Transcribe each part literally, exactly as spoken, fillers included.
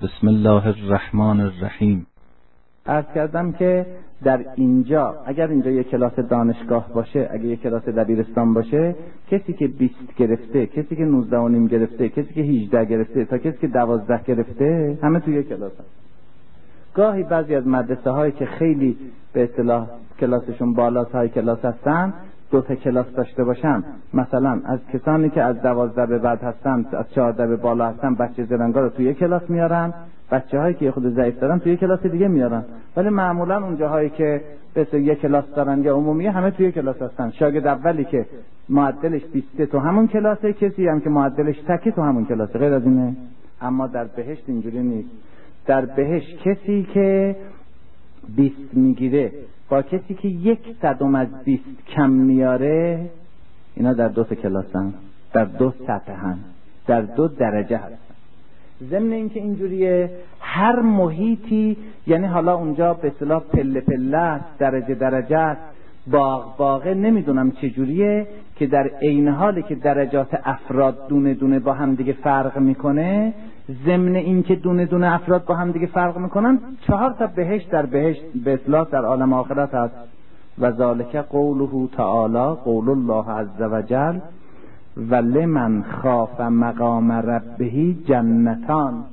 بسم الله الرحمن الرحیم. عرض کردم که در اینجا اگر اینجا یک کلاس دانشگاه باشه، اگر یک کلاس دبیرستان باشه، کسی که بیست گرفته، کسی که نوزده و نیم گرفته، کسی که هجده گرفته تا کسی که دوازده گرفته همه توی یک کلاس هست. گاهی بعضی از مدرسه هایی که خیلی به اصطلاح کلاسشون بالاست های کلاس هستن دو تا کلاس داشته باشن، مثلا از کسانی که از دوازده به بعد هستن، از چهارده به بالا هستن، بچه زرنگا رو توی کلاس میارن، بچه هایی که خود ضعیف دارن توی کلاس دیگه میارن. ولی معمولا اونجاهایی که به یک کلاس دارن یا عمومی همه توی کلاس هستن. شاگرد اولی که معدلش بیست تو همون کلاسه، کسی هم که معدلش تکه تو همون کلاسه، غیر از اینه. اما در بهشت اینجوری نیست. در بهشت کسی که بیست میگیره با کسی که یک صدم از بیست کم میاره، اینا در دو تا کلاسن، در دو سطح هم، در دو درجه هستن. ضمن اینکه اینجوریه هر محیطی، یعنی حالا اونجا به اصطلاح پله پله است، درجه درجه است، باغ باغه، نمیدونم چجوریه که در عین حالی که درجات افراد دونه دونه با هم دیگه فرق میکنه، ضمن اینکه دونه دونه افراد با هم دیگه فرق میکنن، چهار تا بهشت در بهشت به اصطلاح در عالم آخرت هست. و ذالک قوله تعالی، قول الله عز وجل، و لمن خاف مقام ربه جنتان.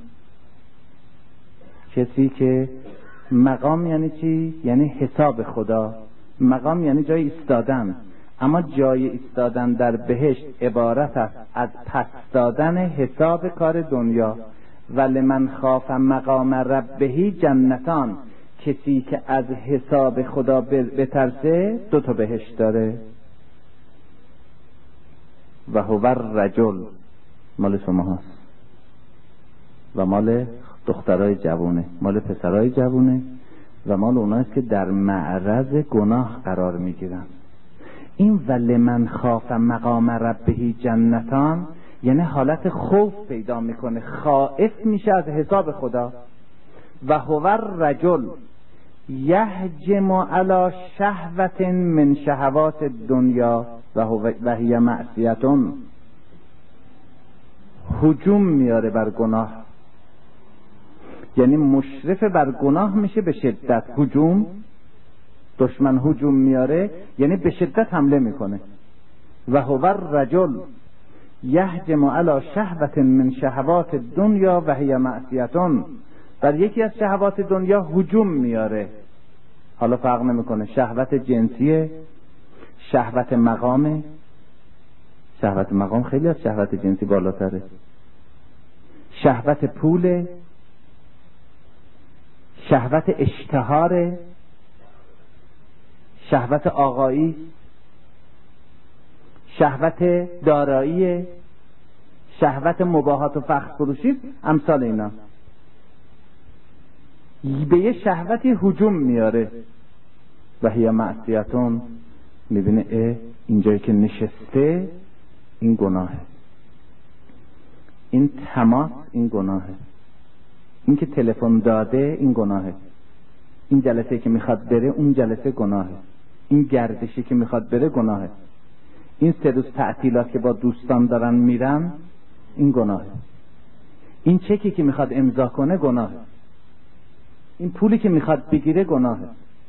کسی که مقام یعنی چی؟ یعنی حساب خدا. مقام یعنی جای ایستادن، اما جای ایستادن در بهشت عبارت است از پس دادن حساب کار دنیا. و لمن خاف مقام ربه جنتان، کسی که از حساب خدا بترسه دو تا بهشت داره. و هو الرجل، مال شما هست و مال دخترای جوونه، مال پسرای جوونه و مال اونایست که در معرض گناه قرار میگیرن. این و لمن خاف مقام ربه جنتان یعنی حالت خوف پیدا میکنه، خائف میشه از حساب خدا. و هو الرجل یهجم علی شهوة من شهوات الدنیا و هی معصیتون، هجوم میاره بر گناه، یعنی مشرف بر گناه میشه به شدت. هجوم، دشمن هجوم میاره یعنی به شدت حمله میکنه. و هو الرجل یهجم علی شهوة من شهوات الدنیا و هی معصیتون، بر یکی از شهوات دنیا هجوم میاره. حالا فرق نمیکنه شهوت جنسیه، شهوت مقامه. شهوت مقام خیلی از شهوت جنسی بالاتره. شهوت پوله، شهوت اشتهاره، شهوت آقایی، شهوت دارایی، شهوت مباحات و فخر فروشی، امثال اینا. به یه شهوتی هجوم میاره. و هی معصیتون، میبینه اه اینجایی که نشسته این گناهه، این تماس این گناهه، این که تلفن داده این گناهه، این جلسه که میخواد بره اون جلسه گناهه، این گردشی که میخواد بره گناهه، این سه روز تعطیلات که با دوستان دارن میرن این گناهه، این چکی که میخواد امضا کنه گناهه، این پولی که میخواد بگیره گناهه.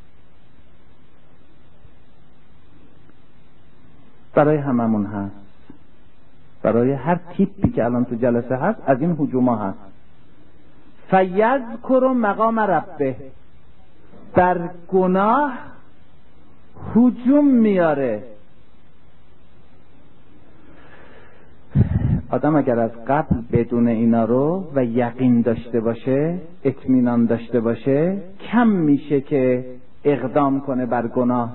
برای هممون هست، برای هر تیپی که الان تو جلسه هست از این هجوما هست. فیذکر مقام ربه، بر گناه هجوم میاره. آدم اگر از قبل بدون اینا رو و یقین داشته باشه، اطمینان داشته باشه، کم میشه که اقدام کنه بر گناه.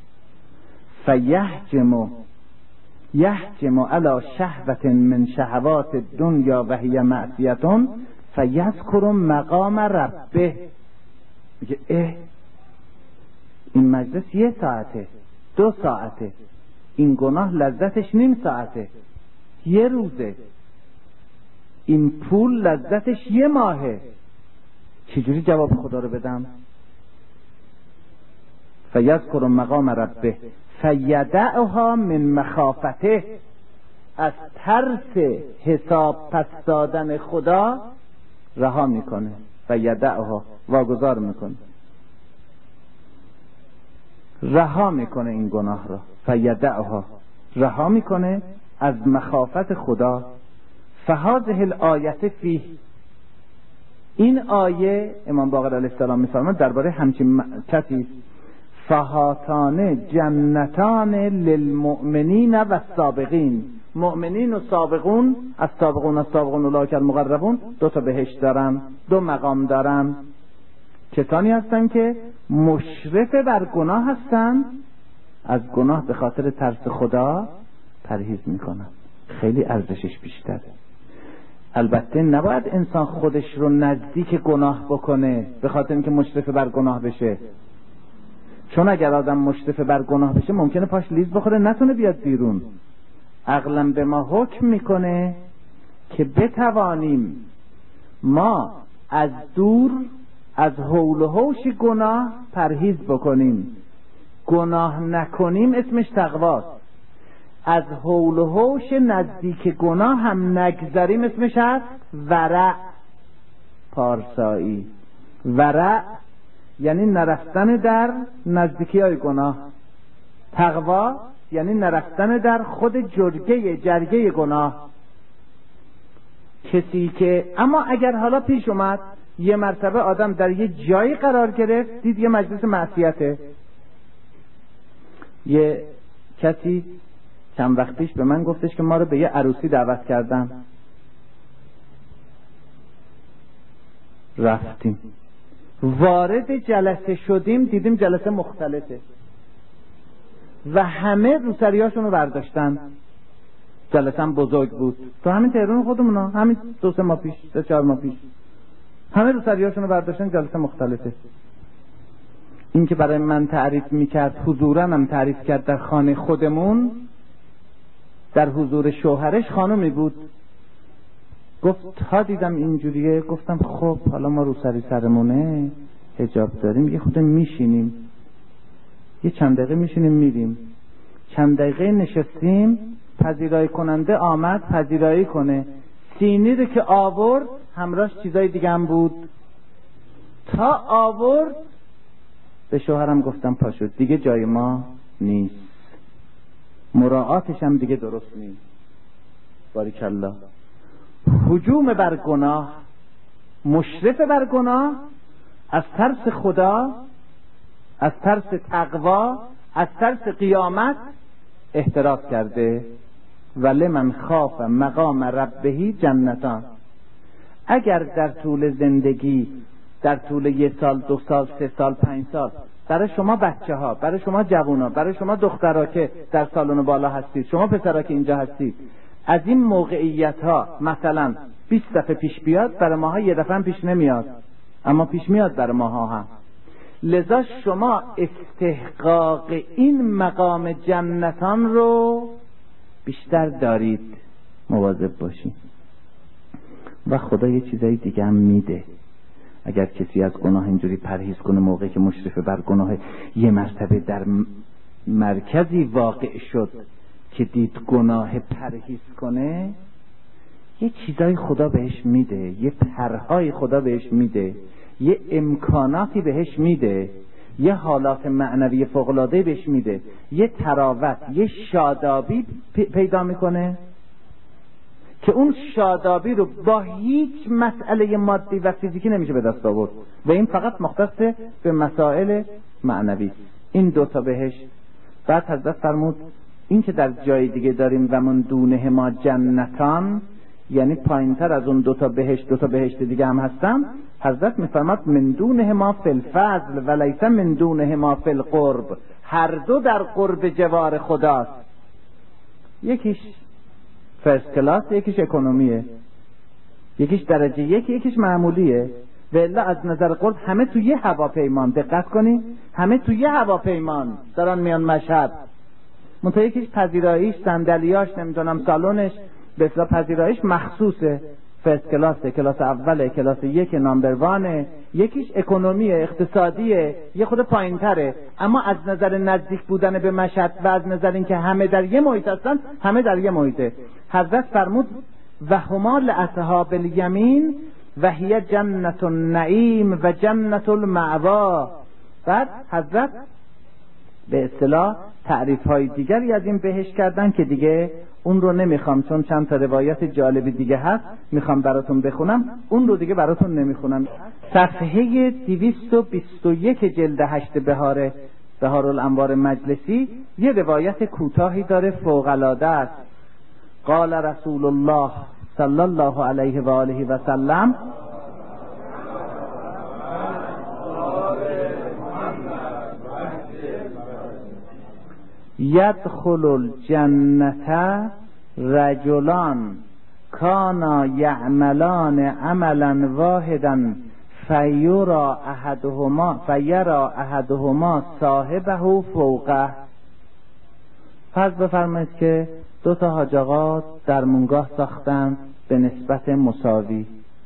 فیهجم یهجم علی شهوة من شهوات الدنیا و هی معصیتون فیذکر مقام ربه. میگه اه این مجلس یه ساعته، دو ساعته، این گناه لذتش نیم ساعته، یه روزه، این پول لذتش یه ماهه، چجوری جواب خدا رو بدم؟ فیذکر مقام ربه فیدعها من مخافته، از ترس حساب پس دادن خدا رها میکنه و یدعها واگذار میکنه، رها میکنه این گناه را، فیدعها رها میکنه از مخافت خدا. فهذه الآیت فیه، این آیه امام باقر علیه السلام میفرماید درباره همچین کسی، فهاتان جنتان للمؤمنین و السابقین، مؤمنین و سابقون، از سابقون از سابقون اولئک المقربون، دو تا بهشت دارن، دو مقام دارن. کسانی هستن که مشرف بر گناه هستن، از گناه به خاطر ترس خدا پرهیز میکنن، خیلی ارزشش بیشتره. البته نباید انسان خودش رو نزدیک گناه بکنه به خاطر اینکه مشرف بر گناه بشه، چون اگر آدم مشرف بر گناه بشه ممکنه پاش لیز بخوره نتونه بیاد بیرون. عقلم به ما حکم میکنه که بتوانیم ما از دور از حول و حوش گناه پرهیز بکنیم. گناه نکنیم اسمش تقواست، از حول و حوش نزدیک گناه هم نگذریم اسمش هست ورع، پارسایی. ورع یعنی نرفتن در نزدیکی های گناه، تقوا یعنی نرفتن در خود جرگه جرگه گناه. کسی که اما اگر حالا پیش اومد یه مرتبه آدم در یه جایی قرار گرفت، دید یه مجلس معصیته، یه کسی چند وقت پیش به من گفتش که ما رو به یه عروسی دعوت کردن، رفتیم، وارد جلسه شدیم دیدیم جلسه مختلطه و همه روسریاشون رو برداشتن. جلسه هم بزرگ بود، تو همین تهران خودمون ها، همین دو سه ماه پیش، سه چهار ماه پیش، همه روسریاشون رو برداشتن، جلسه مختلطه. این که برای من تعریف میکرد، حضورا هم تعریف کرد در خانه خودمون، در حضور شوهرش خانومی بود، گفت تا دیدم اینجوریه، گفتم خب حالا ما روسری سرمونه، حجاب داریم، یه خود میشینیم، یه چند دقیقه میشینیم میریم. چند دقیقه نشستیم، پذیرایی کننده آمد پذیرایی کنه، سینی رو که آورد همراهش چیزای دیگه هم بود. تا آورد به شوهرم گفتم پاشو، دیگه جای ما نیست، مراعاتش هم دیگه درست نیست. باریکالله. هجوم بر گناه، مشرف بر گناه، از ترس خدا، از ترس تقوا، از ترس قیامت احتراز کرده. ولی من خاف مقام ربهی جنتان. اگر در طول زندگی، در طول یه سال، دو سال، سه سال، پنج سال، برای شما بچه ها، برای شما جوونا، برای شما دخترها که در سالن بالا هستید، شما پسرها که اینجا هستید، از این موقعیت ها مثلا بیست دفعه پیش بیاد، برای ماها یه دفعه هم پیش نمیاد، اما پیش میاد برای ماها هم. لذا شما استحقاق این مقام جنتان رو بیشتر دارید، مواظب باشید. و خدا یه چیزای دیگه هم میده. اگر کسی از گناه اینجوری پرهیز کنه، موقعی که مشرف بر گناه یه مرتبه در مرکزی واقع شد که دید گناه پرهیز کنه، یه چیزای خدا بهش میده، یه پرهای خدا بهش میده، یه امکاناتی بهش میده، یه حالات معنوی فوق‌العاده بهش میده، یه تراوت، یه شادابی پیدا میکنه که اون شادابی رو با هیچ مسئله مادی و فیزیکی نمیشه به دست آورد و این فقط مختص به مسائل معنوی. این دوتا بهشت. بعد حضرت فرمود این که در جای دیگه داریم و من دونه ما جنتان، یعنی پایینتر از اون دوتا بهشت دوتا بهشت دیگه هم هستن. حضرت میفرماد من دونه ما فی الفضل و لیس من دونه ما فی القرب. هر دو در قرب جوار خداست. یکیش فرست کلاس، یکیش اکونومیه، یکیش درجه یک، یکیش معمولیه. و الا از نظر قرب همه تو یه هواپیمان، دقت کنی، همه تو یه هواپیمان دارن میان مشهد. منتها یکیش پذیراییش، صندلیاش، نمیدونم سالنش، به اصطلاح پذیراییش مخصوصه، فرست کلاسه، کلاس اوله، کلاس یک، نامبر وانه. یکیش اکونومیه، اقتصادیه، یه خود پایینتره. اما از نظر نزدیک بودن به مشهد و از نظر اینکه همه در یه محیط هستن، همه در یه محیطه. حضرت فرمود و هما لاصحاب الیمین و هی جنت النعیم و جنت المأوا. بعد حضرت به اصطلاح تعریف های دیگری از این بهشت کردن که دیگه اون رو نمیخوام، چون چند تا روایت جالب دیگه هست میخوام براتون بخونم، اون رو دیگه براتون نمیخونم. صفحه دویست و بیست و یک جلد هشت بهار بهارالانوار مجلسی یه روایت کوتاهی داره فوق العاده است. قال رسول الله صلی الله علیه و آله و سلم یدخل الجنة رجلان کانا یعملان عملا واحدا فیرا احدهما فیرا احدهما صاحبه فوقه. فرض بفرمایید که دو تا حاج آقا درمونگاه ساختن به نسبت مساوی،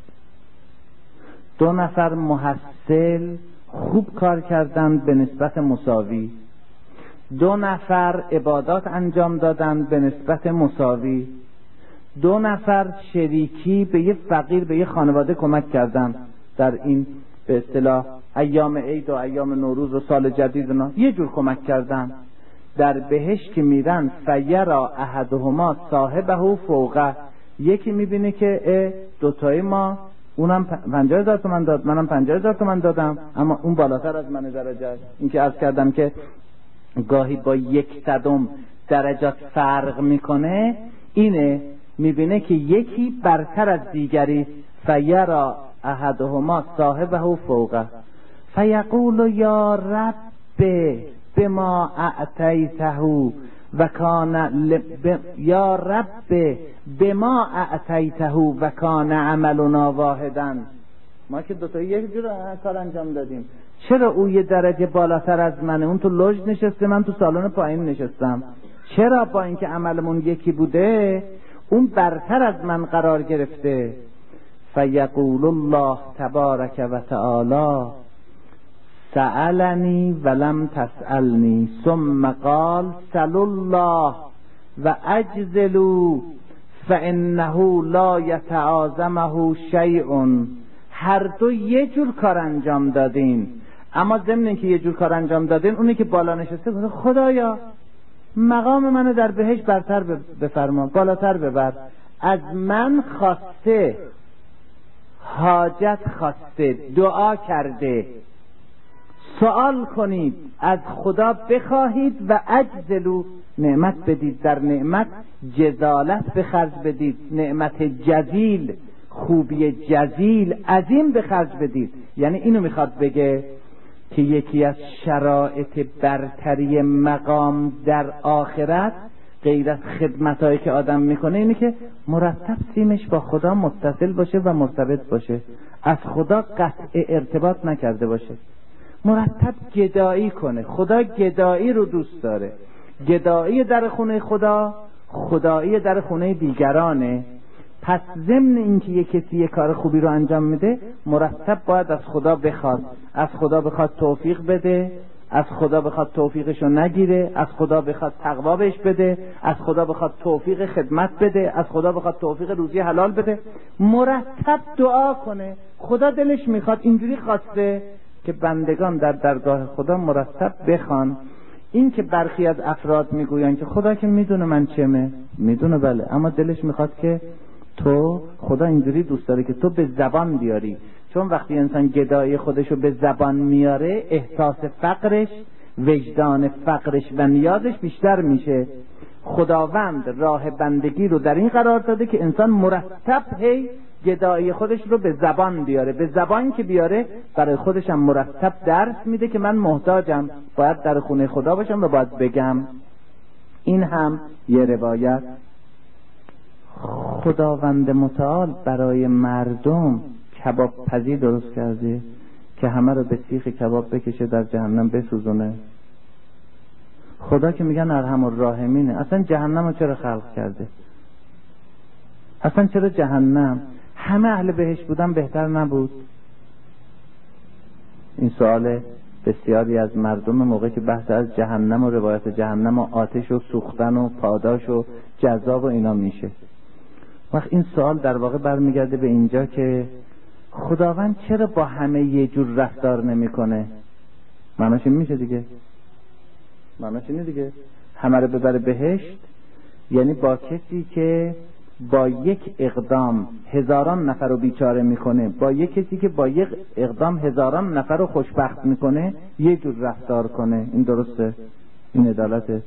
دو نفر محصل خوب کار کردن به نسبت مساوی، دو نفر عبادات انجام دادن به نسبت مساوی، دو نفر شریکی به یه فقیر به یه خانواده کمک کردن در این به اصطلاح ایام عید و ایام نوروز و سال جدید اونا یه جور کمک کردن. در بهشت که میرن فیرا احدهما صاحبه فوقه، یکی میبینه که دوتای ما اونم پنجاه هزار تومن داد منم پنجاه هزار تومن دادم اما اون بالاتر از من درجه. این که عرض کردم که گاهی با یک صدم درجات فرق میکنه، اینه میبینه که یکی برتر از دیگری. فیرا احدهما صاحبه فوقه فیقول یا رب بما اعطیته و کان ل... ب... یا رب بما اعطیته و کان عملنا واحدا. ما که دوتا یک جور کار انجام دادیم، چرا او یه درجه بالاتر از منه، اون تو لوژ نشسته من تو سالن پایین نشستم، چرا با اینکه عملمون یکی بوده اون برتر از من قرار گرفته؟ فیقول الله تبارک و تعالی سألنی ولم تسألنی ثم قال سل الله و اجزلوا فانه لا یتعاظمه شیء. هر دو یه جور کار انجام دادین، اما ضمن اینکه یه جور کار انجام دادین اونی که بالا نشسته گفت خدایا مقام منو در بهشت برتر بفرما، بالاتر ببر، از من خواسته، حاجت خواسته، دعا کرده، سوال کنید، از خدا بخواهید و اجزلو نعمت بدید، در نعمت جزالت به خرج بدید، نعمت جزیل، خوبی جزیل عظیم به خرج بدید. یعنی اینو میخواد بگه که یکی از شرایط برتری مقام در آخرت غیر از خدمتایی که آدم میکنه اینه که مرتب سیمش با خدا متصل باشه و مرتبط باشه، از خدا قطع ارتباط نکرده باشه، مرتب گدایی کنه. خدا گدایی رو دوست داره، گدایی در خونه خدا خدایی در خونه دیگرانه. پس ضمن اینکه یک کسی یک کار خوبی رو انجام میده مرتب باید از خدا بخواد، از خدا بخواد توفیق بده، از خدا بخواد توفیقشو نگیره، از خدا بخواد تقوا بهش بده، از خدا بخواد توفیق خدمت بده، از خدا بخواد توفیق روزی حلال بده، مرتب دعا کنه. خدا دلش میخواد، اینجوری خواسته که بندگان در درگاه خدا مرتب بخوان. این که برخی از افراد میگوین که خدا که میدونه من چمه، میدونه بله، اما دلش میخواد که تو، خدا اینجوری دوست داره که تو به زبان بیاری، چون وقتی انسان گدایی خودشو به زبان میاره احساس فقرش، وجدان فقرش و نیازش بیشتر میشه. خداوند راه بندگی رو در این قرار داده که انسان مرتب هی گدایی خودش رو به زبان بیاره، به زبان که بیاره برای خودش هم مرتب درس میده که من محتاجم، باید در خونه خدا باشم و باید بگم. این هم یه روایت. خداوند متعال برای مردم کباب پزی درست کرده که همه رو به سیخ کباب بکشه در جهنم بسوزونه. خدا که میگن ارحم الراحمینه، اصلا جهنم رو چرا خلق کرده؟ اصلا چرا جهنم؟ همه اهل بهشت بودن بهتر نبود؟ این سوال بسیاری از مردم موقع که بحث از جهنم و روایت جهنم و آتش و سوختن و پاداش و جزا و اینا میشه. وقت این سوال در واقع برمیگرده به اینجا که خداوند چرا با همه یه جور رفتار نمیکنه؟ معناش این میشه دیگه، معناش اینه دیگه، همه رو ببره بهشت، یعنی با کسی که با یک اقدام هزاران نفر رو بیچاره میکنه، با یک کسی که با یک اقدام هزاران نفر رو خوشبخت میکنه یه جور رفتار کنه. این درسته؟ این عدالته؟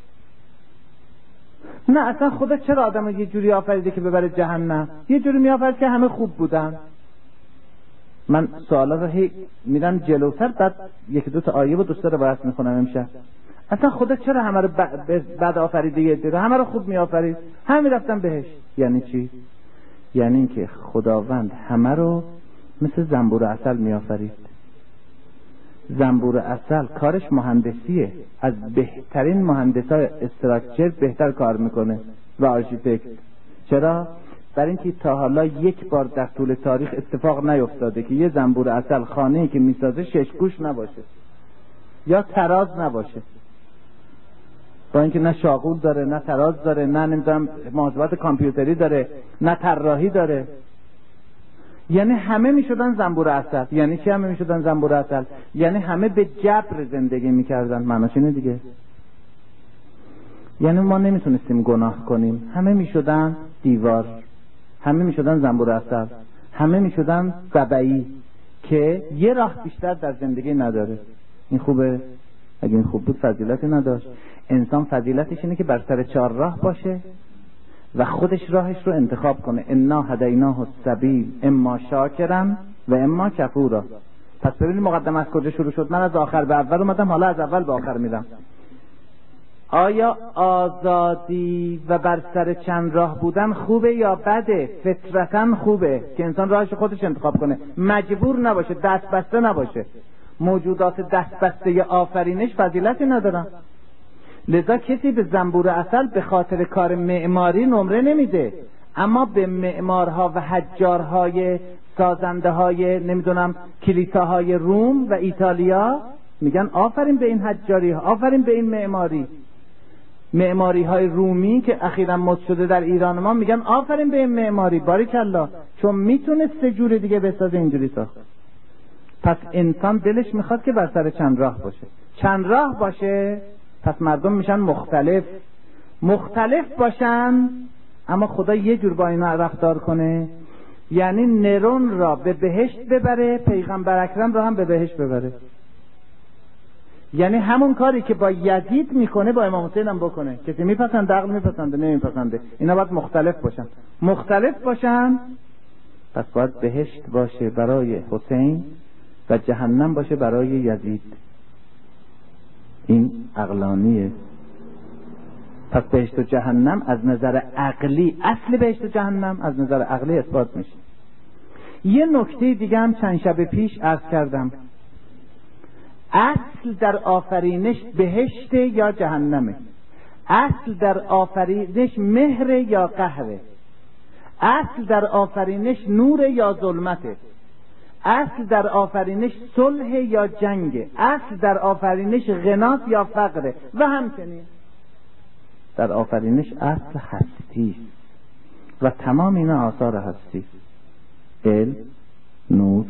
نه اصلا خدا چرا آدم رو یه جوری آفریده که ببره جهنم؟ یه جوری میآفرید که همه خوب بودن. من سوالا رو هی میرم جلوتر، بعد یک دو تا آیه و دوست روایت میخونم امشب. اصلا خدا چرا همه رو بد آفریده؟ یه جوری همه رو خوب میآفرید، همه میرفتن بهشت. یعنی چی؟ یعنی اینکه خداوند همه رو مثل زنبور عسل میآفرید. زنبور عسل کارش مهندسیه، از بهترین مهندسای استراکچر بهتر کار میکنه و آرشیتکت. چرا؟ برای اینکه تا حالا یک بار در طول تاریخ اتفاق نیفتاده که یه زنبور عسل خانه‌ای که میسازه شش گوش نباشه یا تراز نباشه. با اینکه نه شاغول داره، نه تراز داره، نه نمیدونم محاسبات کامپیوتری داره، نه طراحی داره. یعنی همه میشدن زنبور عسل. یعنی چی همه میشدن زنبور عسل؟ یعنی همه به جبر زندگی میکردن. معناش اینه دیگه. یعنی ما نمیتونستیم گناه کنیم، همه میشدن دیوار، همه میشدن زنبور عسل، همه میشدن ببعی که یه راه بیشتر در زندگی نداره. این خوبه؟ اگه این خوب بود فضیلتی نداشت. انسان فضیلتش اینه که بر سر چهار راه باشه و خودش راهش رو انتخاب کنه. انا هدیناه السبیل اما شاکرا و اما کفورا. پس ببینید مقدمه از کجا شروع شد. من از آخر به اول اومدم، حالا از اول به آخر میرم. آیا آزادی و بر سر چند راه بودن خوبه یا بده؟ فطرتاً خوبه که انسان راهش خودش انتخاب کنه، مجبور نباشه، دست بسته نباشه. موجودات دست بسته آفرینش فضیلتی ندارن. لذا کسی به زنبور عسل به خاطر کار معماری نمره نمیده، اما به معمارها و حجارهای سازنده های نمیدونم کلیساهای روم و ایتالیا میگن آفرین به این حجاری ها، آفرین به این معماری. معماری های رومی که اخیراً مد شده در ایران ما میگن آفرین به این معماری، باریکالله، چون میتونه سه جور دیگه بسازه اینجوری ساخت. پس انسان دلش میخواد که بر سر چند راه باشه. چند راه باشه پس مردم میشن مختلف. مختلف باشن اما خدا یه جور با اینا رفتار کنه، یعنی نرون را به بهشت ببره، پیغمبر اکرم را هم به بهشت ببره. یعنی همون کاری که با یزید میکنه با امام حسین هم بکنه. کسی میپسنده، عقل میپسنده، نمیپسنده. اینا باید مختلف باشن. مختلف باشن پس باید بهشت باشه برای حسین و جهنم باشه برای یزید. این عقلانیه. پس بهشت و جهنم از نظر عقلی، اصل بهشت و جهنم از نظر عقلی اثبات میشه. یه نکته دیگه هم چند شب پیش عرض کردم. اصل در آفرینش بهشت یا جهنمه؟ اصل در آفرینش مهر یا قهره؟ اصل در آفرینش نور یا ظلمته؟ اصل در آفرینش صلح یا جنگ؟ اصل در آفرینش غناست یا فقره؟ و همچنین در آفرینش اصل هستی و تمام اینا آثار هستی، علم، نور،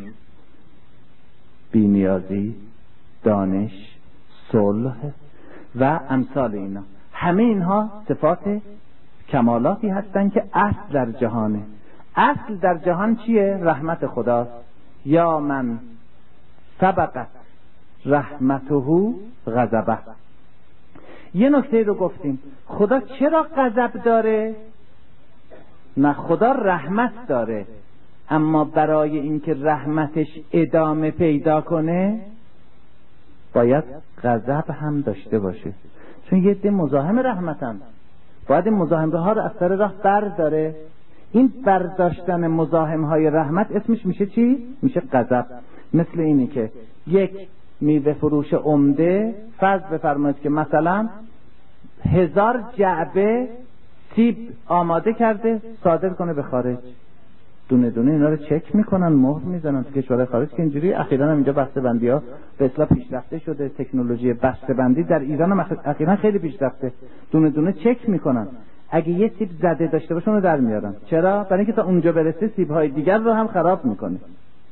بی‌نیازی، دانش، صلح و امثال اینا. همه اینها صفات کمالاتی هستن که اصل در جهانه. اصل در جهان چیه؟ رحمت خداست. یا من سبقت رحمته غضبه. یه نکته رو گفتیم، خدا چرا غضب داره؟ نه، خدا رحمت داره، اما برای اینکه رحمتش ادامه پیدا کنه باید غضب هم داشته باشه. چون یه عده مزاحم رحمتن، باید این مزاحمه ها رو از سر راه برداره. این برداشتن مزاحم های رحمت اسمش میشه چی؟ میشه غضب. مثل اینی که یک میوه فروش عمده فرض بفرمایید که مثلا هزار جعبه سیب آماده کرده صادر کنه به خارج. دونه دونه اینا رو چک میکنن، مهر میزنن. تو کشورهای خارج که اینجوری، اخیراً هم اینجا بسته‌بندی ها به اصطلاح پیشرفته شده. تکنولوژی بسته‌بندی در ایران هم اخیراً خیلی پیشرفته. دونه دونه چک میکنن، اگه یه سیب زده داشته باشه اونو در میارن. چرا؟ برای اینکه تا اونجا برسه سیب‌های دیگر رو هم خراب میکنه.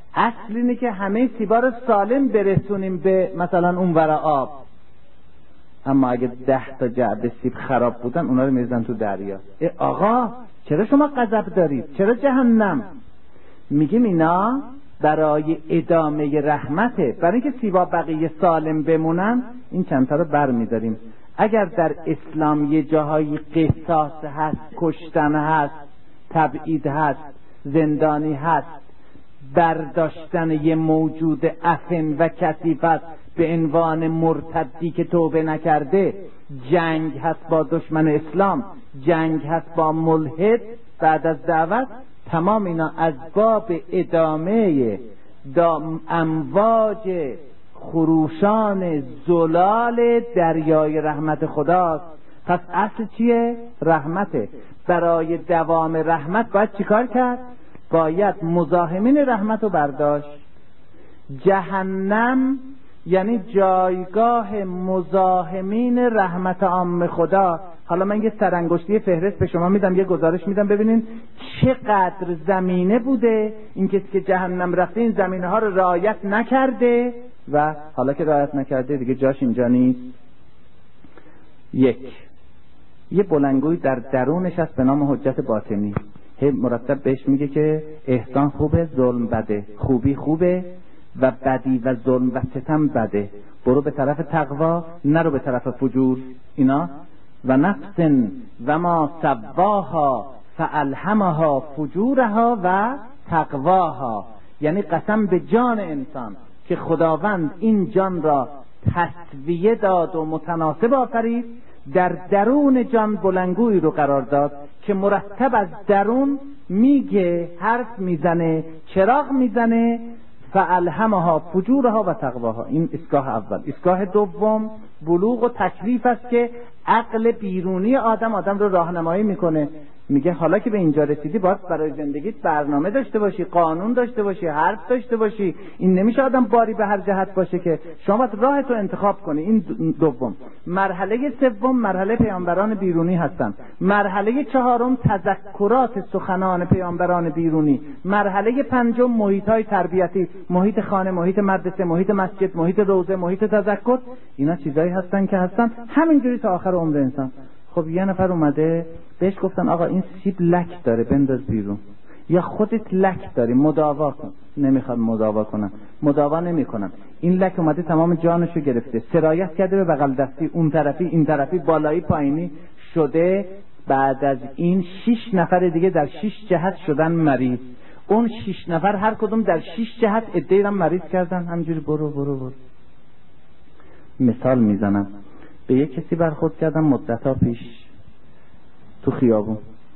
اصل اینه که همه سیبا رو سالم برسونیم به مثلا اون ورا آب، اما اگه ده تا جعبه سیب خراب بودن اونا رو میریزن تو دریا. ای آقا چرا شما غضب دارید؟ چرا جهنم؟ میگیم اینا برای ادامه رحمته، برای اینکه سیبا بقیه سالم بمونن این چند تا رو بر میداریم. اگر در اسلام یه جاهایی قصاص هست، کشتن هست، تبعید هست، زندانی هست، برداشتن یه موجود عفن و کثیف است به عنوان مرتدی که توبه نکرده، جنگ هست با دشمن اسلام، جنگ هست با ملحد بعد از دعوت، تمام اینا از باب ادامه امواج خروشان زلال دریای رحمت خداست. پس اصل چیه؟ رحمته. برای دوام رحمت باید چیکار کرد؟ باید مزاحمین رحمت رو برداشت. جهنم یعنی جایگاه مزاحمین رحمت عام خدا. حالا من یه سرانگشتی فهرست به شما میدم، یه گزارش میدم ببینین چقدر زمینه بوده این کسی که جهنم رفته این زمینه ها رو رعایت نکرده و حالا که رعایت نکرده دیگه جاش اینجا نیست. یک، یه بلنگوی در درونش هست به نام حجت باطنی، هی مرتب بهش میگه که احسان خوبه، ظلم بده، خوبی خوبه و بدی و ظلم و ستم بده، برو به طرف تقوا نرو به طرف فجور. اینا و نفس و ما سواها فالهمها فجورها و تقواها، یعنی قسم به جان انسان که خداوند این جان را تسویه داد و متناسب آفرید، در درون جان بلنگوی رو قرار داد که مرتب از درون میگه، حرف میزنه، چراغ میزنه، فالهمها فجورها و تقواها. این اسگاه اول. اسگاه دوم بلوغ و تکلیف است که عقل بیرونی آدم آدم رو راهنمایی میکنه، میگه حالا که به اینجا رسیدی باید برای زندگیت برنامه داشته باشی، قانون داشته باشی، حرف داشته باشی. این نمیشه آدم باری به هر جهت باشه که شما باید راه تو انتخاب کنی. این دوم. مرحله سوم مرحله پیامبران بیرونی هستن. مرحله چهارم تذکرات سخنان پیامبران بیرونی. مرحله پنجم محیط‌های تربیتی، محیط خانه، محیط مدرسه، محیط مسجد، محیط روزه، محیط تذکر. اینا چیزایی هستن که هستن همینجوری تا آخر عمر انسان. خب یه نفر اومده بهش گفتن آقا این سیب لک داره بنداز بیرون، یا خودت لک داری مداوا کن. نمیخواد مداوا کنن، مداوا نمیکنن. این لک اومده تمام جانشو گرفته، سرایت کرده به بغل دستی، اون طرفی این طرفی، بالایی پایینی شده. بعد از این شش نفر دیگه در شش جهت شدن مریض. اون شش نفر هر کدوم در شش جهت عده‌ای را مریض کردن. همینجوری برو برو برو. مثال میزنم، به یک کسی برخورد کردم مدت‌ها پیش تو خیابون،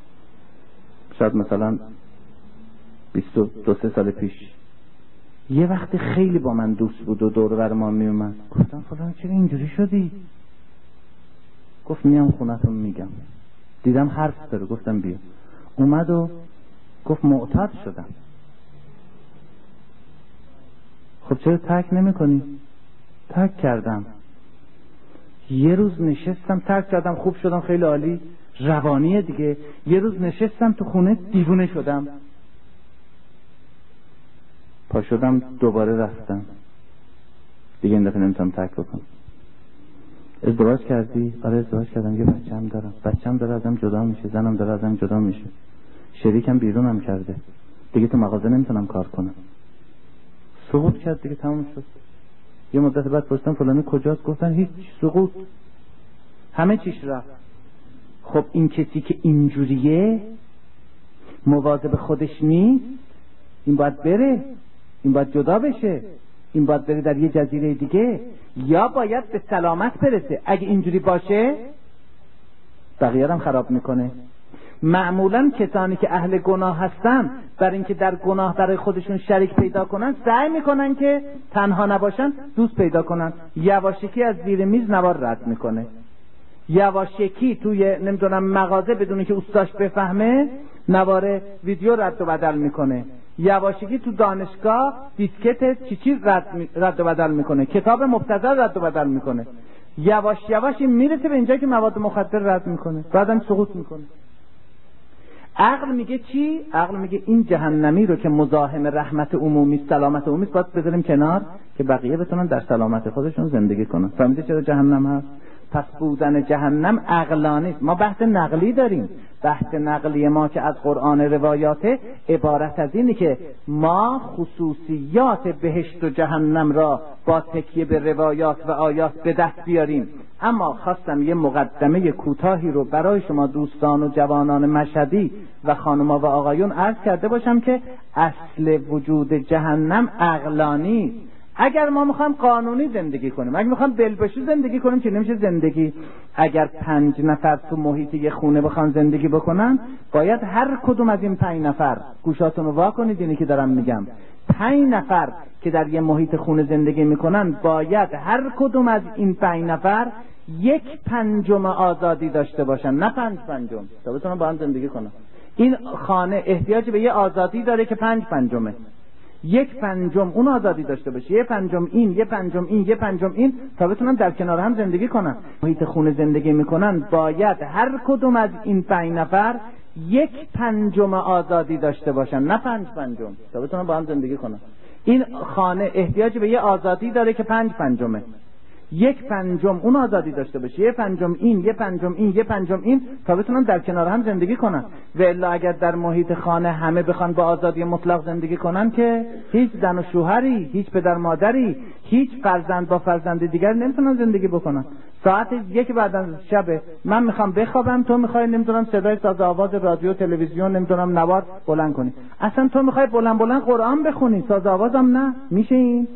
شاید مثلا بیست و دو سه سال پیش. یه وقتی خیلی با من دوست بود و دور و بر ما می اومد. گفتم فلان چرا اینجوری شدی؟ گفت میام خونتون میگم. دیدم حرف داره، گفتم بیا. اومد و گفت معتاد شدم. خب چرا ترک نمی کنی؟ ترک کردم. یه روز نشستم ترک کردم، خوب شدم، خیلی عالی، روانیه دیگه. یه روز نشستم تو خونه دیوونه شدم، پا شدم دوباره رفتم دیگه. این دفعه نمیتونم ترک بکنم. ازدواج کردی؟ آره ازدواج کردم، یه بچه‌م دارم، بچه‌م داره ازم جدا میشه، زنم داره ازم جدا میشه، شریکم بیرونم کرده، دیگه تو مغازه نمیتونم کار کنم. سقوط کرد دیگه، تموم شد. یه مدت بعد پرسیدم فلانی کجاست؟ گفتن هیچ، سقوط، همه چیش رفت. خب این کسی که اینجوریه مواظب خودش نیست، این باید بره، این باید جدا بشه، این باید بره در یه جزیره دیگه، یا باید به سلامت برسه. اگه اینجوری باشه بقیه هم خراب میکنه. معمولا کسانی که اهل گناه هستن برای اینکه در گناه برای خودشون شریک پیدا کنن سعی میکنن که تنها نباشن، دوست پیدا کنن. یواشکی از زیر میز نوار رد میکنه، یواشکی توی نمیدونم مغازه بدون که استاش بفهمه نوار ویدیو رد و بدل میکنه، یواشکی تو دانشگاه دیسکت چی چیز رد, رد و بدل میکنه، کتاب مبتذل رد و بدل میکنه. یواش یواش میرسه به اینجا که مواد مخدر رد میکنه، بعدم سقوط میکنه. عقل میگه چی؟ عقل میگه این جهنمی رو که مزاحم رحمت عمومی، سلامت عمومی، باید بذاریم کنار که بقیه بتونن در سلامت خودشون زندگی کنن. فهمیدی چرا جهنم هست؟ پس بودن جهنم عقلانی است. ما بحث نقلی داریم. بحث نقلی ما که از قرآن روایات عبارت از اینه که ما خصوصیات بهشت و جهنم را با تکیه به روایات و آیات به دست بیاریم. اما خواستم یه مقدمه کوتاهی رو برای شما دوستان و جوانان مشهدی و خانم‌ها و آقایون عرض کرده باشم که اصل وجود جهنم عقلانی است. اگر ما میخوایم قانونی زندگی کنیم، اگر میخوایم بلبشی زندگی کنیم که نمیشه زندگی. اگر پنج نفر تو محیط یه خونه بخوان زندگی بکنن، باید هر کدوم از این پنج نفر، گوشاتون رو وا کنید اینی که دارم میگم، پنج نفر که در یه محیط خونه زندگی میکنن، باید هر کدوم از این پنج نفر یک پنجم آزادی داشته باشن، نه پنج پنجم، تا بتونن با هم زندگی کنن. این خانه احتیاج به یه آزادی داره که پنج پنجمه. یک پنجم اون آزادی داشته باشه، یه پنجم این، یه پنجم این، یه پنجم این، تا بتونن در کنار هم زندگی کنن. محیط خونه زندگی میکنن، باید هر کدوم از این پنج نفر یک پنجم آزادی داشته باشن، نه پنج پنجم، تا بتونن با هم زندگی کنن. این خانه احتیاج به یه آزادی داره که پنج پنجمه. یک پنجم اون آزادی داشته باشه، یه پنجم این، یه پنجم این، یه پنجم این، تا بتونن در کنار هم زندگی کنن. و الا اگر در محیط خانه همه بخوان با آزادی مطلق زندگی کنن که هیچ زن و شوهری، هیچ پدر مادری، هیچ فرزند با فرزند دیگر نمیتونن زندگی بکنن. ساعت یک بعد از شب من میخوام بخوابم، تو میخوای نمیدونم صدای ساز آواز رادیو تلویزیون نمیدونم نوار بلند کنی، اصلا تو میخوای بلند بلند قرآن بخونی، ساز آوازم نه، میشه این؟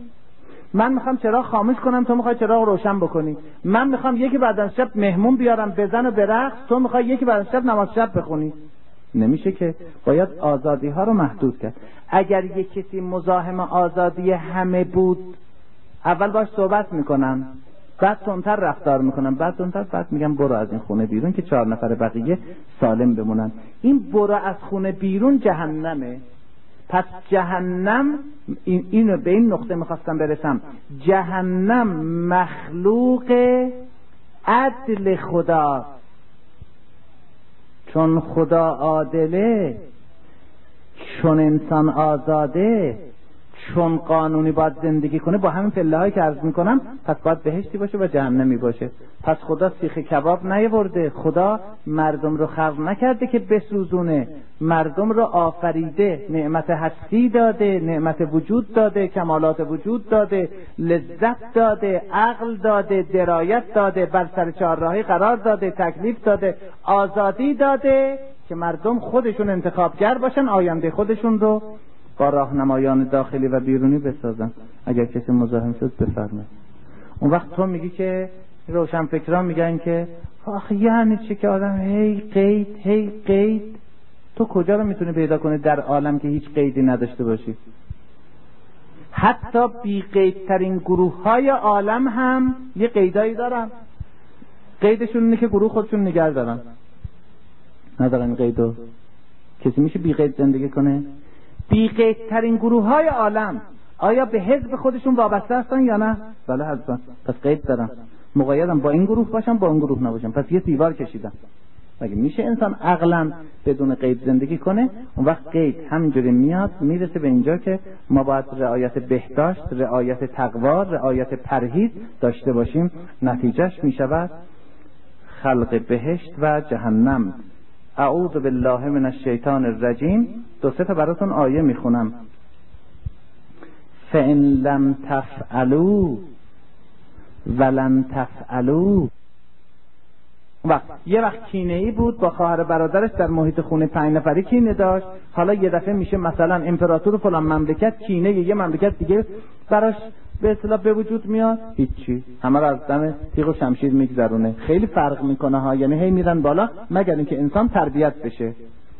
من میخوام چراغ خاموش کنم، تو میخوای چراغ روشن بکنی. من میخوام یکی بعد از شب مهمون بیارم بزن و برقص، تو میخوای یکی بعد از شب نماز شب بخونی. نمیشه که، باید آزادی ها رو محدود کرد. اگر یک کسی مزاحم آزادی همه بود، اول باش صحبت میکنم، بعد تندتر رفتار میکنم، بعد تندتر بعد میگم برو از این خونه بیرون که چهار نفر بقیه سالم بمونن. این برو از خونه بیرون جهنمه. پس جهنم، این اینو به این نقطه میخواستم برسم، جهنم مخلوق عدل خدا، چون خدا عادله، چون انسان آزاده، چون قانونی باید زندگی کنه، با همین پله هایی که عرض میکنم، پس باید بهشتی باشه و جهنمی باشه. پس خدا سیخ کباب نیاورده، خدا مردم رو خلق نکرده که بسوزونه، مردم رو آفریده، نعمت هستی داده، نعمت وجود داده، کمالات وجود داده، لذت داده، عقل داده، درایت داده، بر سر چهارراهی قرار داده، تکلیف داده، آزادی داده که مردم خودشون انتخابگر باشن، آینده خودشون رو با راهنمایان داخلی و بیرونی بسازن. اگر کسی مزاحم شد بفرمایید. اون وقت تو میگی که روشنفکران میگن که آخه یعنی چی که آدم هی قید هی قید؟ تو کجا رو میتونی پیدا کنی در عالم که هیچ قیدی نداشته باشی؟ حتی بی قیدترین گروه های عالم هم یه قیدایی دارن. قیدشون اینه که گروه خودشون نگه دارن، ندارن قیدو. کسی میشه بی قید زندگی کنه؟ بی قیدترین گروه های عالم آیا به حزب خودشون وابسته هستن یا نه؟ بله هستن. پس قید دارن، مقیدن با این گروه باشن با اون گروه نباشن، پس یه دیوار کشیدن. اگه میشه انسان عقلا بدون قید زندگی کنه، اون وقت قید همینجوری میاد میرسه به اینجا که ما باید رعایت بهداشت، رعایت تقوا، رعایت پرهیز داشته باشیم. نتیجهش میشود خلق بهشت و جهنم. اعوذ بالله من الشیطان الرجیم. دو سه تا براتون آیه میخونم. فإن لم تفعلوا ولن تفعلوا. وقت یه وقت کینه ای بود با خواهر برادرش در محیط خونه، پنج نفری کینه داشت. حالا یه دفعه میشه مثلا امپراتور فلان مملکت کینه یه مملکت دیگه براش به اصطلاح به وجود میاد، هیچی، همه رو از دم تیغ و شمشیر میگذرونه. خیلی فرق میکنه ها، یعنی هی میرن بالا مگر اینکه انسان تربیت بشه.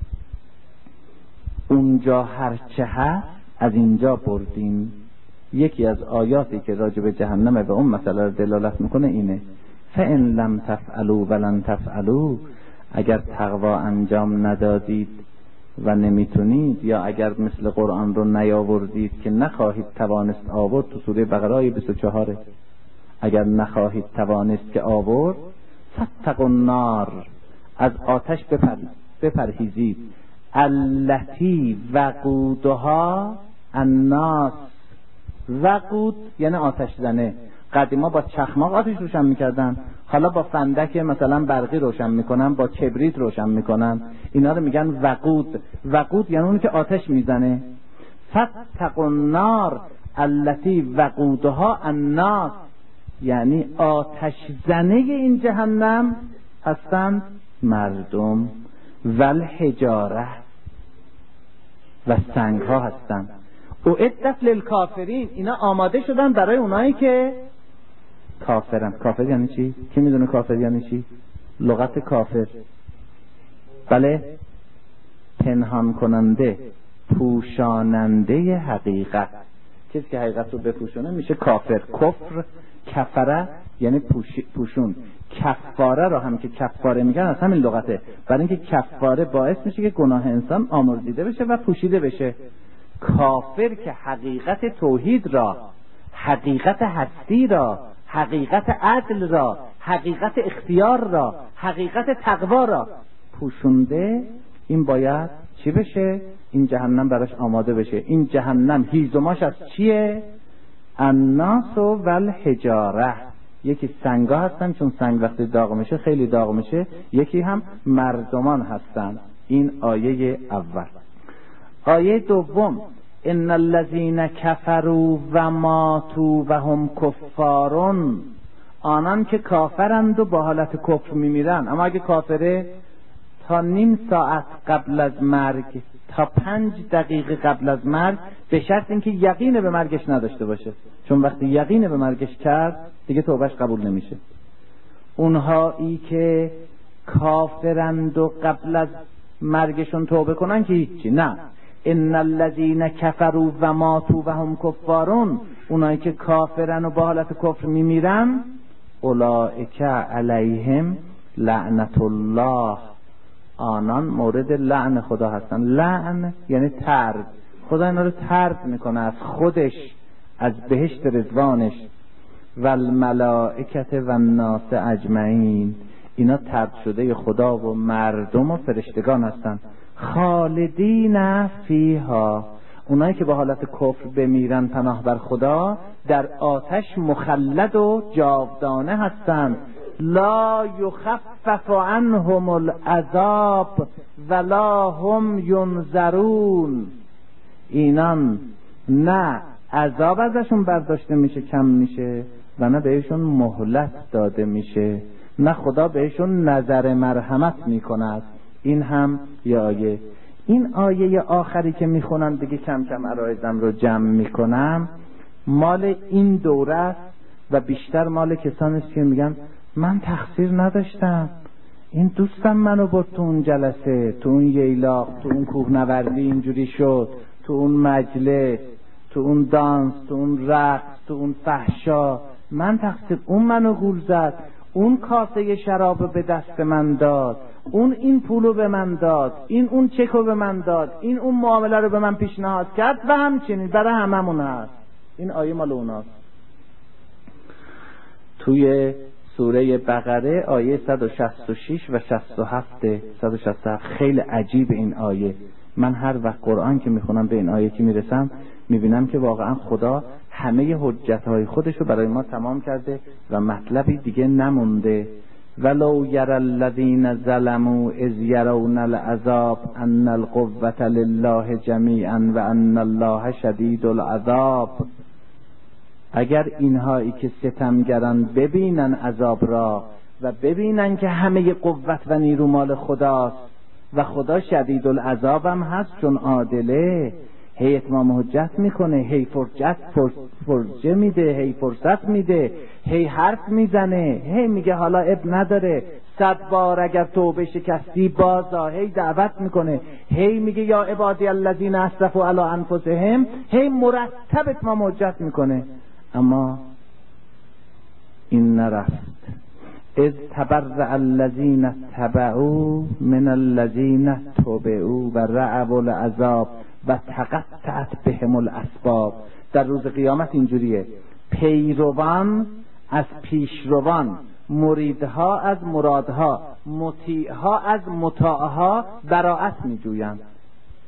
اونجا هرچه هست از اینجا بردیم. یکی از آیاتی که راجع به جهنم به اون مسئله رو دلالت میکنه اینه: فإن لم تفعلوا ولن تفعلوا. اگر تقوا انجام ندادید و نمیتونید، یا اگر مثل قرآن رو نیاوردید که نخواهید توانست آورد، تو سوره بقره آیه بیست و چهار، اگر نخواهید توانست که آورد، فاتقوا النار، از آتش بپر... بپرهیزید. التی وقودها الناس. وقود یعنی آتش زنه. قدیما با چخماق آتش روشن میکردن، حالا با فندک مثلا برقی روشن میکنن، با کبریت روشن میکنن، اینا رو میگن وقود. وقود یعنی اونی که آتش میزنه. فاتقوا النار التی وقودها الناس، یعنی آتش زنه این جهنم هستند مردم، والحجاره و سنگ ها هستند. اعدت للکافرین، اینا آماده شدن برای اونایی که کافرن. کافر یعنی چی؟ کی میدونه کافر یعنی چی؟ لغت کافر بله، پنهان کننده، پوشاننده حقیقت. کسی که حقیقت رو بپوشونه میشه کافر. کفر، کفره یعنی پوش، پوشون. کفاره را هم که کفاره میگن از همین لغته، برای اینکه کفاره باعث میشه که گناه انسان آمرزیده بشه و پوشیده بشه. کافر که حقیقت توحید را، حقیقت هستی را، حقیقت عدل را، حقیقت اختیار را، حقیقت تقوا را پوشونده، این باید چی بشه؟ این جهنم براش آماده بشه. این جهنم هیزماش از چیه؟ الناس و الحجاره. یکی سنگا هستن، چون سنگ وقتی داغ میشه خیلی داغ میشه. یکی هم مردمان هستن. این آیه اول. آیه دوم، ان الذين كفروا و ماتوا و هم کفارون، آنان که کافرند و با حالت کفر میمیرن. اما اگه کافره تا نیم ساعت قبل از مرگ تا پنج دقیقه قبل از مرگ، به شرط اینکه یقین به مرگش نداشته باشه، چون وقتی یقین به مرگش کرد دیگه توبهش قبول نمیشه. اونهایی که کافرند و قبل از مرگشون توبه کنن که هیچی نه. ان الذين كفروا و ماتوا و هم کفارون، اونایی که کافرن و با حالت کفر میمیرن، اولئک علیهم لعنت الله، آنان مورد لعن خدا هستن. لعن یعنی طرد. خدا اینا رو طرد میکنه از خودش، از بهشت رضوانش. و الملائکه و الناس اجمعین، اینا طرد شده خدا و مردم و فرشتگان هستن. خالدین فیها، اونایی که با حالت کفر بمیرن پناه بر خدا، در آتش مخلد و جاودانه هستند. لا یخفف عنهم العذاب ولا هم ینظرون، اینان نه عذاب ازشون برداشته میشه کم میشه و نه بهشون مهلت داده میشه، نه خدا بهشون نظر مرحمت میکند. این هم یه آیه. این آیه آخری که میخونم دیگه کم کم عرایزم رو جمع میکنم، مال این دوره است و بیشتر مال کسانی است که میگن من تقصیر نداشتم، این دوستم منو برد تو اون جلسه، تو اون ییلاق، تو اون کوهنوردی اینجوری شد، تو اون مجلس، تو اون دانس، تو اون رقص، تو اون فحشا، من تقصیر، اون منو گول زد، اون کاسه شراب به دست من داد، اون این پولو به من داد، این اون چکو به من داد، این اون معامله رو به من پیشنهاد کرد و همچنین برای هممون هست. این آیه مال اوناست. توی سوره بقره آیه صد و شصت و شش و شصت و هفت، صد و شصت و هفت خیلی عجیب این آیه. من هر وقت قرآن که میخونم به این آیه که میرسم میبینم که واقعا خدا همه حجتهای خودشو برای ما تمام کرده و مطلبی دیگه نمونده. ولو یری الذین ظلموا اذ یرون العذاب ان القوة لله جمیعا و ان الله شدید العذاب. اگر اینهایی که ستمگران ببینن عذاب را و ببینن که همه قوت و نیرو مال خداست و خدا شدید العذاب هم هست چون عادله، هی اتمام حجت میکنه، هی فرجت فرجه میده، هی فرصت میده، هی حرف میزنه، هی میگه حالا اب نداره، صد بار اگر توبه شکستی بازا، هی دعوت میکنه، هی میگه یا عبادی الذین اسرفوا علی انفسهم، هی مرتب اتمام حجت میکنه. اما این نرفت. اذ تبرأ الذین اتبعوا من الذین اتبعوا و رأوا العذاب و تقطعت بهم الاسباب. در روز قیامت اینجوریه، پیروان از پیشروان، مریدها از مرادها، مطیعها از مطاعها براءت میجویند.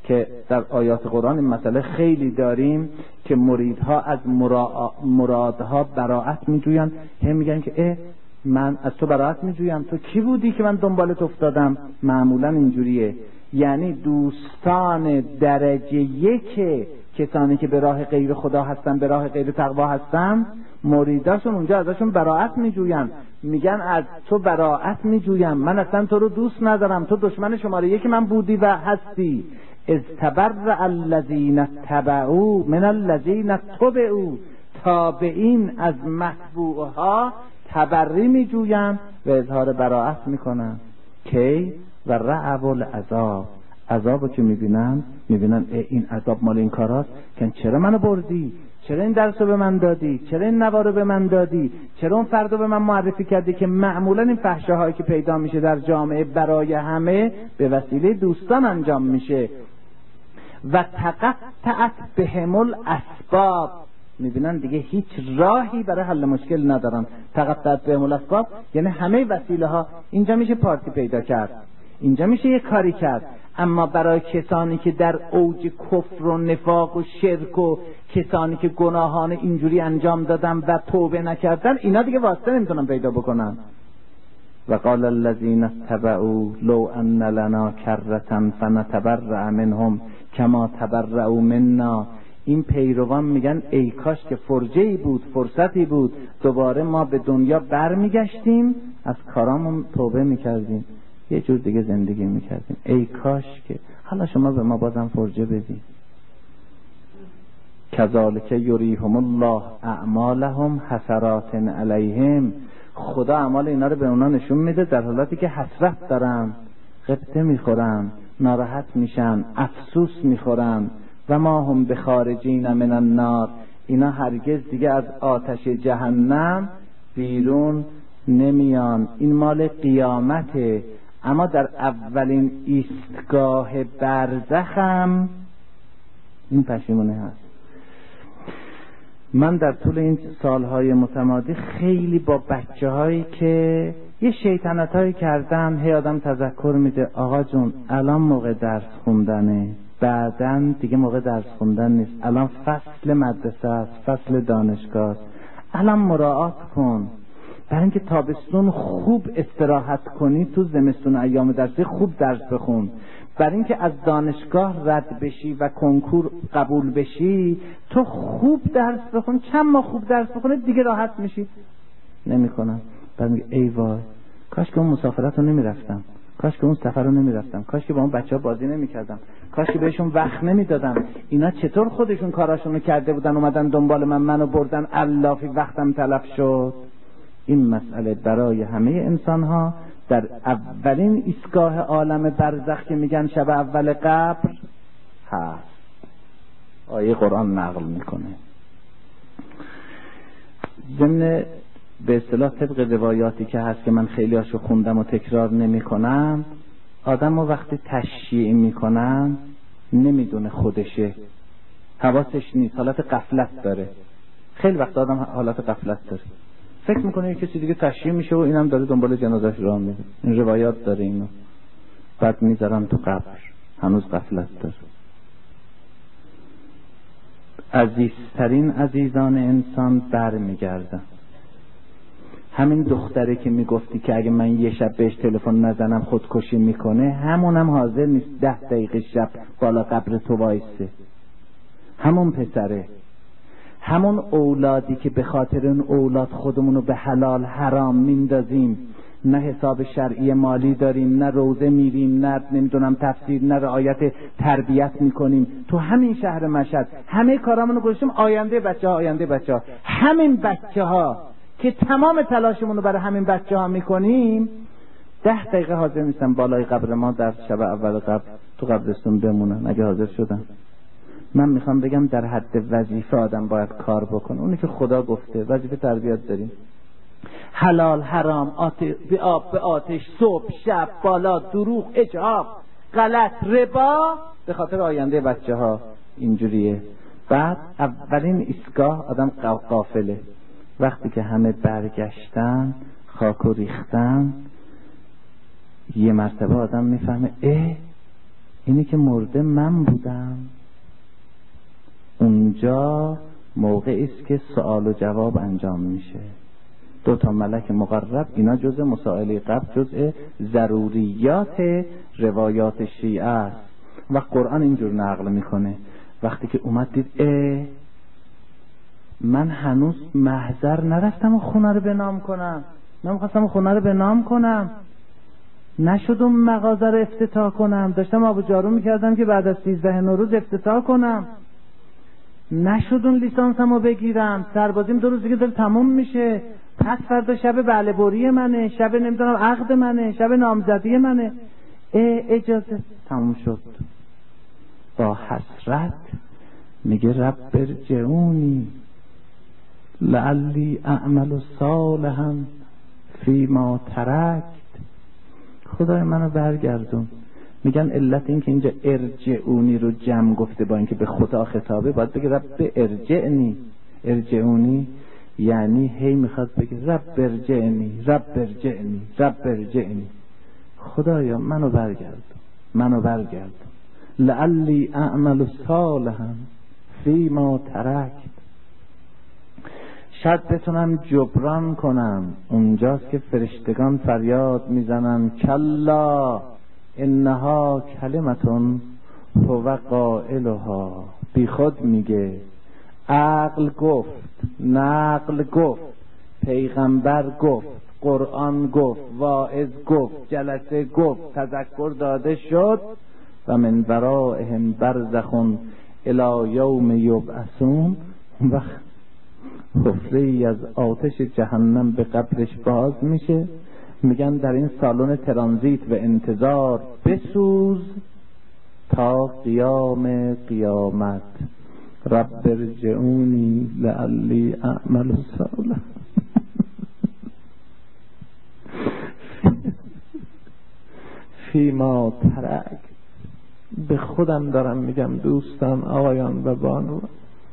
که در آیات قرآن این مسئله خیلی داریم که مریدها از مرا... مرادها براءت میجوین، هم میگن که اه من از تو براءت میجویم، تو کی بودی که من دنبالت افتادم؟ معمولا اینجوریه. یعنی دوستان درجه یک کسانی که به راه غیر خدا هستن، به راه غیر تقوا هستن، مریداشون اونجا ازشون براءت میجوین، میگن از تو براءت میجویم، من اصلا تو رو دوست ندارم، تو دشمن شماره یک من بودی و هستی. اذ تبرأ الذین تبعوا من الذین تبعوا، تابعین از متبوعها تبری میجوین و اظهار براءت میکنن. کی؟ و رعب العذاب، عذابو که میبینن میبینن این عذاب مال این کاراست که چرا منو بردی، چرا این درسو به من دادی، چرا این نوارو به من دادی، چرا اون فردو به من معرفی کردی. که معمولا این فحشه هایی که پیدا میشه در جامعه برای همه به وسیله دوستان انجام میشه. و تقطعت بهم الاسباب، میبینن دیگه هیچ راهی برای حل مشکل ندارن. تقطعت بهم الاسباب یعنی همه وسیله ها، اینجا میشه پارتی پیدا کرد، اینجا میشه یه کاری کرد، اما برای کسانی که در اوج کفر و نفاق و شرک و کسانی که گناهان اینجوری انجام دادن و توبه نکردن، اینا دیگه واسطه نمیتونن پیدا بکنن. و قال الذين اتبعوا لو ان لنا کرة فنتبرأ منهم کما تبرأوا منا. این پیروان میگن ای کاش که فرجه‌ای بود، فرصتی بود، دوباره ما به دنیا برمیگشتیم، از کارامون توبه میکردیم، یه جور دیگه زندگی میکردیم. ای کاش که حالا شما به ما بازم فرجه بدید. کذالک یریهم الله اعمالهم حسرات علیهم، خدا اعمال اینا رو به اونا نشون میده در حالاتی که حسرت دارن، غبطه میخورن، ناراحت میشن، افسوس میخورن. و ما هم بخارجین من النار، اینا هرگز دیگه از آتش جهنم بیرون نمیان. این مال قیامته. اما در اولین ایستگاه برزخم این پشیمونه هست. من در طول این سالهای متمادی خیلی با بچه هایی که یه شیطنت هایی کردن، هی آدم تذکر میده آقا جون الان موقع درس خوندنه، بعدن دیگه موقع درس خوندن نیست، الان فصل مدرسه است، فصل دانشگاه است، الان مراعات کن. برای اینکه تابستون خوب استراحت کنی، تو زمستون ایام درسی خوب درس بخون. برای اینکه از دانشگاه رد بشی و کنکور قبول بشی، تو خوب درس بخون، چند ماه خوب درس بخونه دیگه راحت میشی. نمیکنم. بعد میگه ای وای کاش که اون مسافرت رو نمیرفتم، کاش که اون سفر رو نمیرفتم، کاش که با اون بچه ها بازی نمیکردم، کاش که بهشون وقت نمیدادم. اینا چطور خودشون کاراشون رو کرده بودن، اومدن دنبال من، منو بردن علافی، وقتم تلف شد. این مسئله برای همه انسان ها در اولین ایستگاه عالم برزخ که میگن شب اول قبر هست. آیه قرآن نقل میکنه. ضمن به اصطلاح طبق روایاتی که هست که من خیلی هاشو خوندم و تکرار نمی کنم، آدم رو وقتی تشییع میکنن نمیدونه خودشه، حواسش نیست، حالت غفلت داره. خیلی وقت آدم حالت غفلت داره، فکر میکنه یه کسی دیگه تشییع میشه و اینم داره دنبال جنازش راه میره. این روایات داره اینو. بعد میذارن تو قبر، هنوز غفلت داره. عزیزترین عزیزان انسان بر میگردن. همین دختره که میگفتی که اگه من یه شب بهش تلفن نزنم خودکشی میکنه، همونم حاضر نیست ده دقیقه شب بالا قبر تو وایسه. همون پسره، همون اولادی که به خاطر اون اولاد خودمونو به حلال حرام میندازیم، نه حساب شرعی مالی داریم، نه روزه میریم، نه نمیدونم تفسیر، نه رعایت تربیت میکنیم. تو همین شهر مشهد همه کارامونو گذاشتیم آینده بچه ها، آینده بچه ها. همین بچه ها که تمام تلاشمونو برای همین بچه ها میکنیم، ده دقیقه حاضر نیستن بالای قبر ما در شب اول قبر تو قبرستون بمونن اگه حاضر شدن. من میخوام بگم در حد وظیفه آدم باید کار بکنه. اونی که خدا گفته وظیفه تربیت داریم. حلال حرام، آتش به آب به آتش، صبح شب، بالا دروغ، اجحاف، غلط، ربا، به خاطر آینده بچه ها اینجوریه. بعد اولین ایستگاه آدم غافله. وقتی که همه برگشتن، خاک و ریختن، یه مرتبه آدم میفهمه اه اینی که مرده من بودم. اونجا موقعی است که سوال و جواب انجام میشه. دو تا ملک مقرب، اینا جزء مسائل قبل، جزء ضروریات روایات شیعه است و قرآن اینجور نقل میکنه. وقتی که اومد دید اه من هنوز محضر نرفتم و خونه رو به نام کنم، من میخواستم خونه رو به نام کنم، نشد اون مغازه رو افتتاح کنم، داشتم آب و جارو میکردم که بعد از سیزده نوروز افتتاح کنم، نشد اون لیسانسمو بگیرم، سربازیم دو روز دیگه داره تموم میشه، پس فردا شب بله بری منه، شب نمیدونم عقد منه، شب نامزدی منه، اجازه تموم شد. با حسرت میگه رب ارجعونی لعلی اعمل صالحا فیما ترکت. خدای منو برگردون. میگن علت این که اینجا ارجعونی رو جمع گفته با اینکه به خدا خطابه، باید بگه رب ارجعنی. ارجعونی یعنی هی میخواد بگه رب ارجعنی، رب ارجعنی، رب ارجعنی. خدایا منو برگردون، منو برگردون. لعلی اعمل صالحا فیما ترکت. شاید بتونم جبران کنم. اونجاست که فرشتگان فریاد میزنن کلا انها کلمتون هو قائلها. بی خود میگه، عقل گفت، نقل گفت، پیغمبر گفت، قرآن گفت، واعظ گفت، جلسه گفت، تذکر داده شد و من ورائهم برزخ الی یوم یبعثون. وقت حفره‌ای از آتش جهنم به قبرش باز میشه. میگن در این سالن ترانزیت و انتظار بسوز تا قیام قیامت. رب ارجعونی لعلی اعمل صالحا فیما ترک. به خودم دارم میگم دوستان، آقایان و بانوان.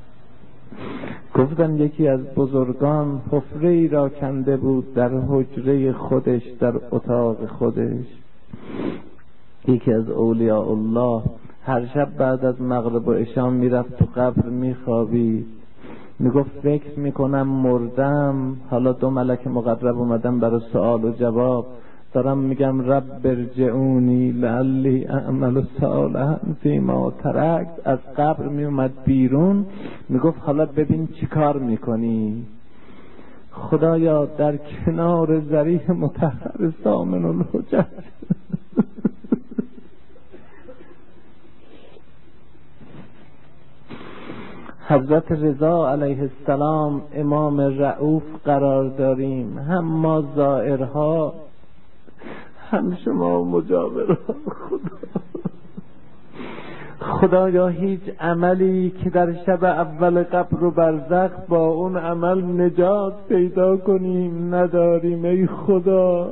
گفتن یکی از بزرگان حفره‌ای را کنده بود در حجره خودش، در اتاق خودش. یکی از اولیاء الله هر شب بعد از مغرب و عشا میرفت تو قبر میخوابید. میگفت فکر میکنم مردم، حالا دو ملک مقرب اومدن برای سوال و جواب، دارم میگم رب ارجعونی لعلی اعمل صالحا فیما ترکت. از قبر میومد بیرون، میگفت حالا ببین چی کار میکنی. خدایا در کنار ذریح مطهر سامن الحجج حضرت رضا علیه السلام امام رؤوف قرار داریم. هم ما زائرها، هم شما مجاورها. خدا خدایا هیچ عملی که در شب اول قبر و برزخ با اون عمل نجات پیدا کنیم نداریم. ای خدا،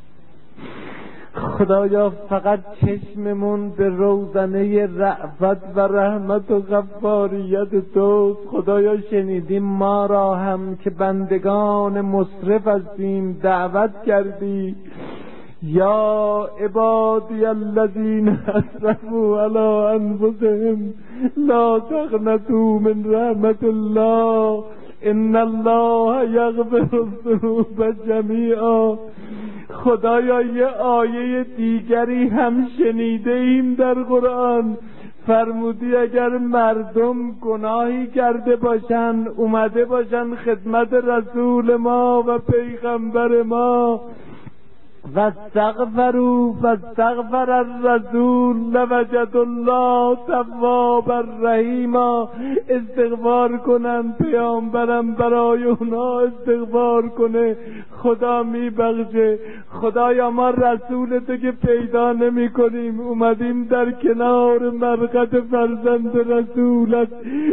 خدایا فقط چشممون به روزنه رأفت و رحمت و غفاریت توست. خدایا شنیدیم ما را هم که بندگان مصرف هستیم دعوت کردی. یا عبادی الذین اسرفوا علی انفسهم لا تقنطوا من رحمت الله ان الله یغفر الذنوب جمیعا. خدایا یه آیه دیگری هم شنیده ایم در قرآن، فرمودی اگر مردم گناهی کرده باشن اومده باشن خدمت رسول ما و پیغمبر ما واستغفروا واستغفر الرسول لوجد الله توابا رحیما. استغفار کنن، پیامبرم برای اونا استغفار کنه، خدا میبخشه. خدایا ما رسول تو که پیدا نمی کنیم، اومدیم در کنار مرقد فرزند رسولت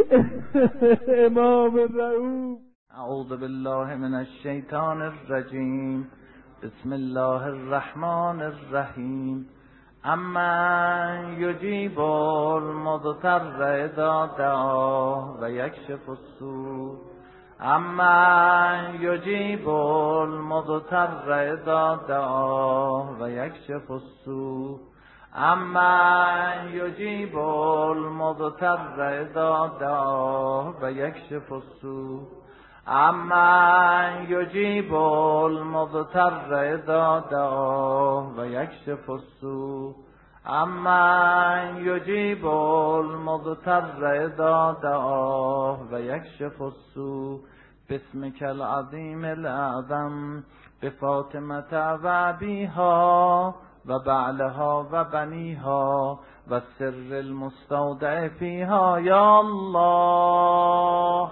امام رؤوف. اعوذ بالله من الشیطان الرجیم. بسم الله الرحمن الرحیم. اما یجیب المضطر اذا دعاه و یکشف السوء. اما یجیب المضطر اذا دعاه و یکشف السوء. امن یجیب المضطر اذا دعاه و یکشف السوء امن یجیب المضطر اذا دعاه و یکشف السوء امن یجیب المضطر اذا دعاه و یکشف السوء باسمک العظیم الاعظم بفاطمة و ابیها و بعلها و بنیها و سر المستودع فیها یا الله.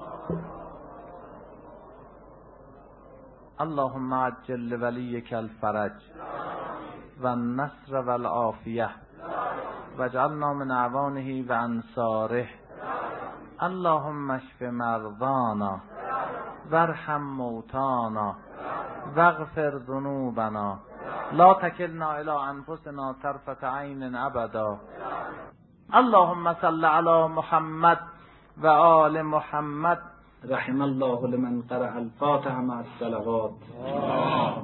اللهم عجل لولیک الفرج و النصر و العافیه واجعلنا من اعوانه و انصاره. اللهم اشف مرضانا وارحم موتانا واغفر ذنوبنا لا تکلنا الی انفسنا طرفة عین ابدا. اللهم صل علی محمد و آل محمد. رحم الله لمن قرأ الفاتحه مع الصلوات.